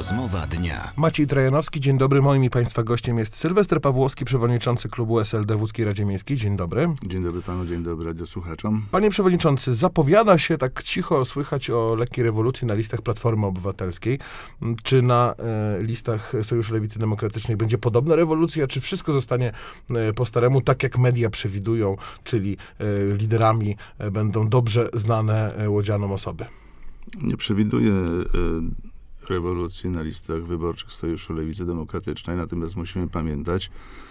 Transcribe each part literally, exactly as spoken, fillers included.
Rozmowa dnia. Maciej Trajanowski, dzień dobry. Moim i Państwa gościem jest Sylwester Pawłowski, przewodniczący klubu S L D w Łódzkiej Radzie Miejskiej. Dzień dobry. Dzień dobry panu, dzień dobry radiosłuchaczom. Panie przewodniczący, zapowiada się tak cicho słychać o lekkiej rewolucji na listach Platformy Obywatelskiej. Czy na e, listach Sojuszu Lewicy Demokratycznej będzie podobna rewolucja, czy wszystko zostanie e, po staremu, tak jak media przewidują, czyli e, liderami e, będą dobrze znane e, łodzianom osoby? Nie przewiduję e, rewolucji na listach wyborczych Sojuszu Lewicy Demokratycznej, natomiast musimy pamiętać,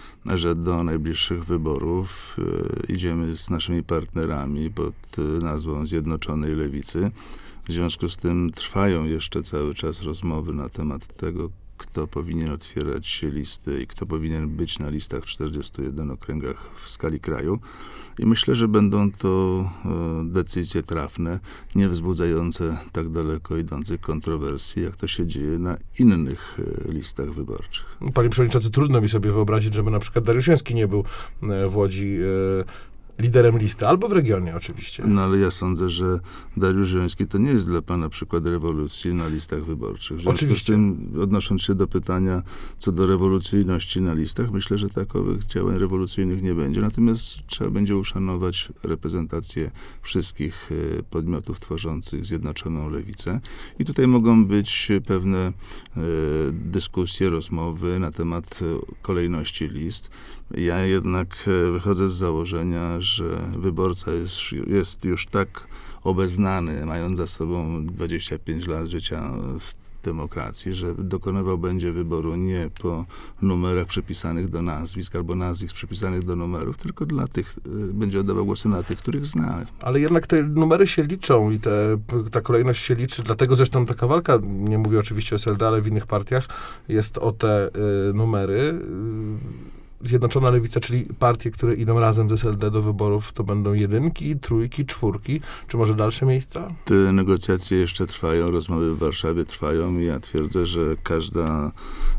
że do najbliższych wyborów e, idziemy z naszymi partnerami pod e, nazwą Zjednoczonej Lewicy. W związku z tym trwają jeszcze cały czas rozmowy na temat tego, kto powinien otwierać listy i kto powinien być na listach w czterdziestu jeden okręgach w skali kraju. I myślę, że będą to e, decyzje trafne, nie wzbudzające tak daleko idących kontrowersji, jak to się dzieje na innych e, listach wyborczych. Panie przewodniczący, trudno mi sobie wyobrazić, żeby na przykład Dariusz Joński nie był e, w Łodzi e, liderem listy, albo w regionie oczywiście. No ale ja sądzę, że Dariusz Joński to nie jest dla pana przykład rewolucji na listach wyborczych. W związku Oczywiście. z tym, odnosząc się do pytania co do rewolucyjności na listach, myślę, że takowych działań rewolucyjnych nie będzie. Natomiast trzeba będzie uszanować reprezentację wszystkich podmiotów tworzących Zjednoczoną Lewicę. I tutaj mogą być pewne e, dyskusje, rozmowy na temat kolejności list. Ja jednak wychodzę z założenia, że wyborca jest, jest już tak obeznany, mając za sobą dwadzieścia pięć lat życia w demokracji, że dokonywał będzie wyboru nie po numerach przypisanych do nazwisk albo nazwisk przypisanych do numerów, tylko dla tych, będzie oddawał głosy na tych, których zna. Ale jednak te numery się liczą i te, ta kolejność się liczy, dlatego zresztą taka walka, nie mówię oczywiście o S L D, ale w innych partiach, jest o te y, numery. Y, Zjednoczona Lewica, czyli partie, które idą razem z S L D do wyborów, to będą jedynki, trójki, czwórki, czy może dalsze miejsca? Te negocjacje jeszcze trwają, rozmowy w Warszawie trwają i ja twierdzę, że każda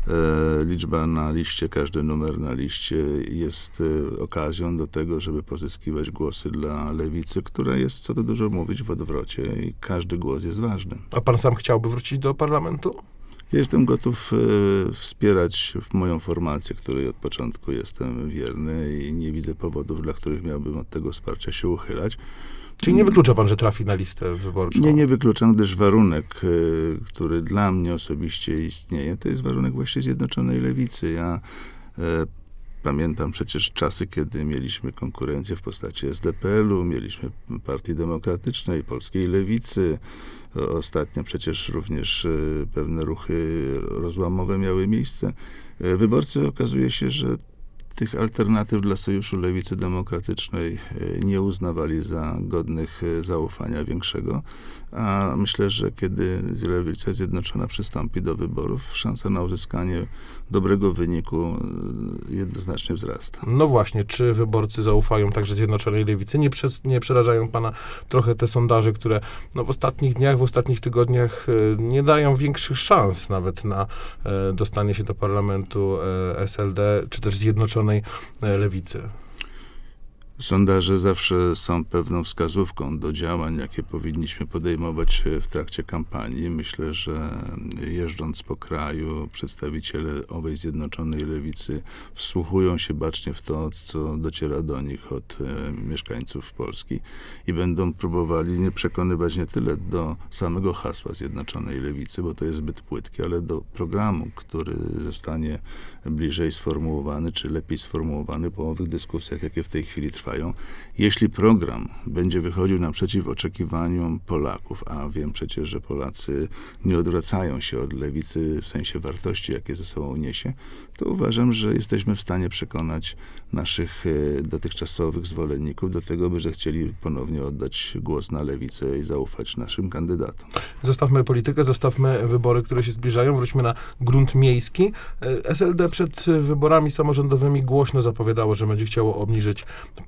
e, liczba na liście, każdy numer na liście jest e, okazją do tego, żeby pozyskiwać głosy dla Lewicy, która jest, co tu dużo mówić, w odwrocie i każdy głos jest ważny. A pan sam chciałby wrócić do parlamentu? Ja jestem gotów e, wspierać moją formację, której od początku jestem wierny i nie widzę powodów, dla których miałbym od tego wsparcia się uchylać. Czyli nie wyklucza pan, że trafi na listę wyborczą? Nie, nie wykluczam, gdyż warunek, e, który dla mnie osobiście istnieje, to jest warunek właśnie Zjednoczonej Lewicy. Ja e, pamiętam przecież czasy, kiedy mieliśmy konkurencję w postaci S D P L-u, mieliśmy Partii Demokratycznej, Polskiej Lewicy. Ostatnio przecież również pewne ruchy rozłamowe miały miejsce. Wyborcy, okazuje się, że tych alternatyw dla Sojuszu Lewicy Demokratycznej nie uznawali za godnych zaufania większego, a myślę, że kiedy Lewica Zjednoczona przystąpi do wyborów, szansa na uzyskanie dobrego wyniku jednoznacznie wzrasta. No właśnie, czy wyborcy zaufają także Zjednoczonej Lewicy? Nie, przez, nie przerażają pana trochę te sondaże, które no, w ostatnich dniach, w ostatnich tygodniach e, nie dają większych szans nawet na e, dostanie się do parlamentu e, S L D, czy też Zjednoczonej Lewicy? Sondaże zawsze są pewną wskazówką do działań, jakie powinniśmy podejmować w trakcie kampanii. Myślę, że jeżdżąc po kraju, przedstawiciele owej Zjednoczonej Lewicy wsłuchują się bacznie w to, co dociera do nich od e, mieszkańców Polski i będą próbowali nie przekonywać nie tyle do samego hasła Zjednoczonej Lewicy, bo to jest zbyt płytkie, ale do programu, który zostanie bliżej sformułowany, czy lepiej sformułowany po owych dyskusjach, jakie w tej chwili trwają. Jeśli program będzie wychodził naprzeciw oczekiwaniom Polaków, a wiem przecież, że Polacy nie odwracają się od lewicy w sensie wartości, jakie ze sobą niesie, to uważam, że jesteśmy w stanie przekonać naszych dotychczasowych zwolenników do tego, by że chcieli ponownie oddać głos na lewicę i zaufać naszym kandydatom. Zostawmy politykę, zostawmy wybory, które się zbliżają, wróćmy na grunt miejski. S L D przed wyborami samorządowymi głośno zapowiadało, że będzie chciało obniżyć pensję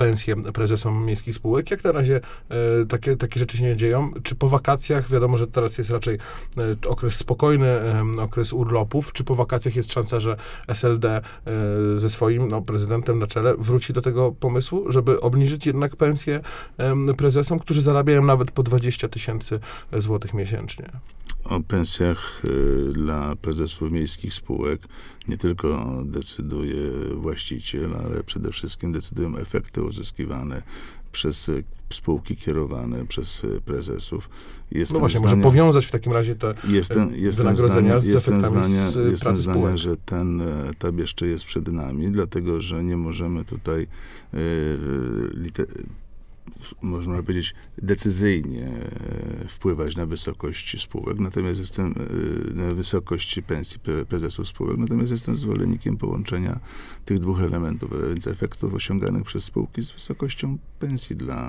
pensje prezesom miejskich spółek. Jak na razie e, takie, takie rzeczy się nie dzieją? Czy po wakacjach, wiadomo, że teraz jest raczej e, okres spokojny, e, okres urlopów, czy po wakacjach jest szansa, że S L D e, ze swoim no, prezydentem na czele wróci do tego pomysłu, żeby obniżyć jednak pensje e, prezesom, którzy zarabiają nawet po dwadzieścia tysięcy złotych miesięcznie? O pensjach y, dla prezesów miejskich spółek nie tylko decyduje właściciel, ale przede wszystkim decydują efekty uzyskiwane przez y, spółki kierowane przez y, prezesów. Jestem no właśnie, zdania, może powiązać w takim razie te jestem, jestem wynagrodzenia zdania, z efektami zdania, z jestem pracy zdania, spółek. że ten etap jeszcze jest przed nami, dlatego że nie możemy tutaj y, liter- można powiedzieć, decyzyjnie wpływać na wysokość spółek, natomiast jestem na wysokość pensji prezesów spółek, natomiast jestem zwolennikiem połączenia tych dwóch elementów, więc efektów osiąganych przez spółki z wysokością pensji dla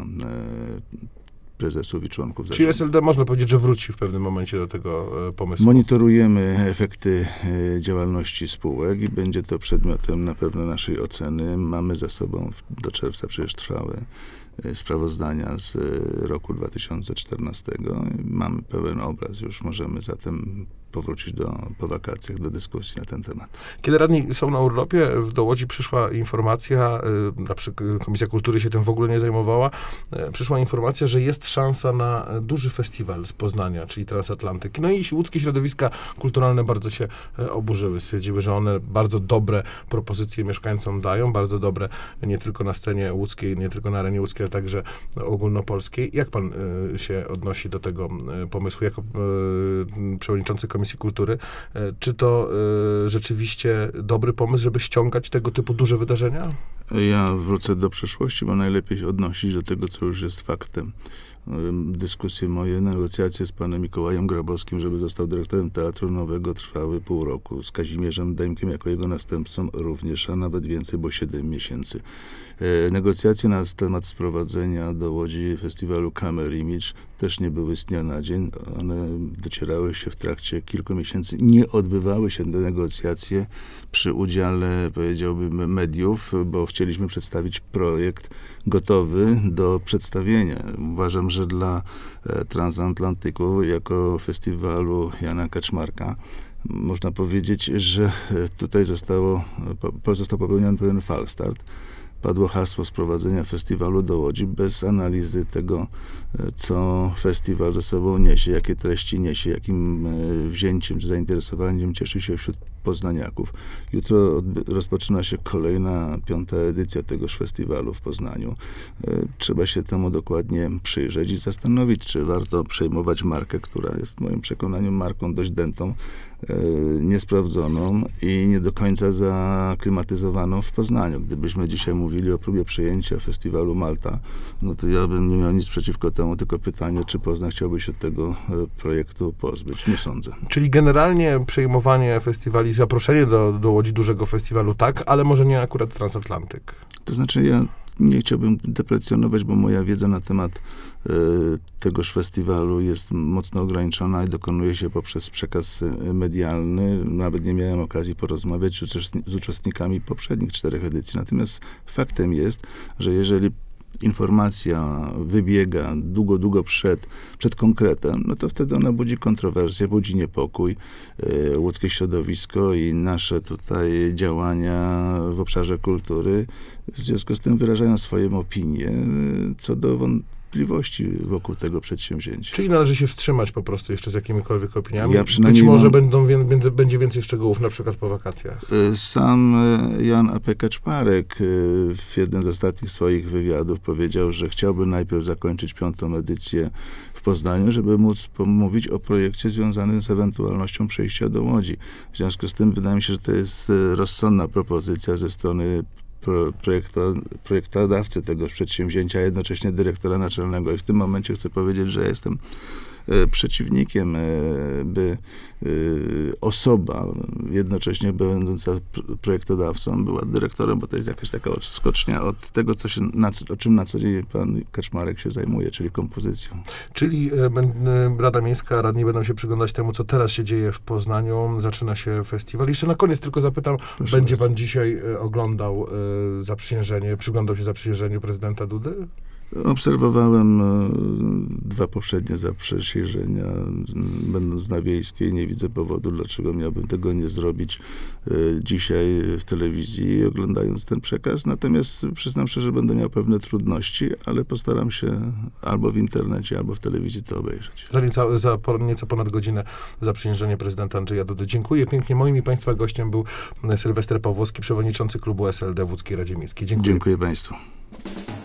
prezesów i członków zarządu. Czyli S L D można powiedzieć, że wróci w pewnym momencie do tego pomysłu? Monitorujemy efekty działalności spółek i będzie to przedmiotem na pewno naszej oceny. Mamy za sobą do czerwca przecież trwały sprawozdania z roku dwa tysiące czternastego. Mamy pełen obraz, już możemy zatem powrócić do, po wakacjach do dyskusji na ten temat. Kiedy radni są na urlopie, do Łodzi przyszła informacja, na przykład Komisja Kultury się tym w ogóle nie zajmowała, przyszła informacja, że jest szansa na duży festiwal z Poznania, czyli Transatlantyk. No i łódzkie środowiska kulturalne bardzo się oburzyły. Stwierdziły, że one bardzo dobre propozycje mieszkańcom dają, bardzo dobre nie tylko na scenie łódzkiej, nie tylko na arenie łódzkiej, ale także ogólnopolskiej. Jak pan się odnosi do tego pomysłu jako przewodniczący Komisji Kultury? Czy to y, rzeczywiście dobry pomysł, żeby ściągać tego typu duże wydarzenia? Ja wrócę do przeszłości, bo najlepiej się odnosić do tego, co już jest faktem. Dyskusje moje, negocjacje z panem Mikołajem Grabowskim, żeby został dyrektorem Teatru Nowego, trwały pół roku. Z Kazimierzem Dębkiem jako jego następcą również, a nawet więcej, bo siedem miesięcy. Negocjacje na temat sprowadzenia do Łodzi festiwalu Camel Image też nie były z dnia na dzień. One docierały się w trakcie kilku miesięcy. Nie odbywały się te negocjacje przy udziale, powiedziałbym, mediów, bo chcieliśmy przedstawić projekt gotowy do przedstawienia. Uważam, że dla Transatlantyku jako festiwalu Jana Kaczmarka można powiedzieć, że tutaj zostało, został popełniony pewien falstart. Padło hasło sprowadzenia festiwalu do Łodzi bez analizy tego, co festiwal ze sobą niesie, jakie treści niesie, jakim wzięciem czy zainteresowaniem cieszy się wśród poznaniaków. Jutro rozpoczyna się kolejna, piąta edycja tegoż festiwalu w Poznaniu. Trzeba się temu dokładnie przyjrzeć i zastanowić, czy warto przejmować markę, która jest w moim przekonaniu marką dość dętą, niesprawdzoną i nie do końca zaklimatyzowaną w Poznaniu. Gdybyśmy dzisiaj mówili o próbie przejęcia festiwalu Malta, no to ja bym nie miał nic przeciwko temu, tylko pytanie, czy Poznań chciałby się tego projektu pozbyć. Nie sądzę. Czyli generalnie przejmowanie festiwali, zaproszenie do, do Łodzi dużego festiwalu, tak, ale może nie akurat Transatlantyk. To znaczy ja nie chciałbym deprecjonować, bo moja wiedza na temat y, tegoż festiwalu jest mocno ograniczona i dokonuje się poprzez przekaz medialny. Nawet nie miałem okazji porozmawiać z uczestnikami poprzednich czterech edycji. Natomiast faktem jest, że jeżeli informacja wybiega długo, długo przed, przed konkretem, no to wtedy ona budzi kontrowersję, budzi niepokój. Yy, łódzkie środowisko i nasze tutaj działania w obszarze kultury w związku z tym wyrażają swoją opinię yy, co do wątpliwości wokół tego przedsięwzięcia. Czyli należy się wstrzymać po prostu jeszcze z jakimikolwiek opiniami? Ja Być może mam... będą, będzie, będzie więcej szczegółów, na przykład po wakacjach. Sam Jan A P. Kaczmarek w jednym z ostatnich swoich wywiadów powiedział, że chciałby najpierw zakończyć piątą edycję w Poznaniu, żeby móc pomówić o projekcie związanym z ewentualnością przejścia do Łodzi. W związku z tym wydaje mi się, że to jest rozsądna propozycja ze strony Projekta, projektodawcy tego przedsięwzięcia, a jednocześnie dyrektora naczelnego. I w tym momencie chcę powiedzieć, że jestem e, przeciwnikiem, e, by e, osoba jednocześnie będąca projektodawcą była dyrektorem, bo to jest jakaś taka odskocznia od tego, co się, na, o czym na co dzień pan Kaczmarek się zajmuje, czyli kompozycją. Czyli e, b- Rada Miejska, radni będą się przyglądać temu, co teraz się dzieje w Poznaniu. Zaczyna się festiwal. Jeszcze na koniec tylko zapytam, Proszę będzie bardzo. pan dzisiaj e, oglądał e, zaprzysiężenie, przyglądał się zaprzysiężeniu prezydenta Dudy? Obserwowałem e, dwa poprzednie zaprzysiężenia, z- będąc na Wiejskiej. Nie widzę powodu, dlaczego miałbym tego nie zrobić e, dzisiaj w telewizji, oglądając ten przekaz. Natomiast przyznam szczerze, że będę miał pewne trudności, ale postaram się albo w internecie, albo w telewizji to obejrzeć. Za, nieco, za po, nieco ponad godzinę zaprzysiężenie prezydenta Andrzeja Dudy. Dziękuję pięknie. Moim i państwa gościem był Sylwester Pawłowski, przewodniczący klubu S L D w Łódzkiej Radzie Miejskiej. Dziękuję. Dziękuję państwu.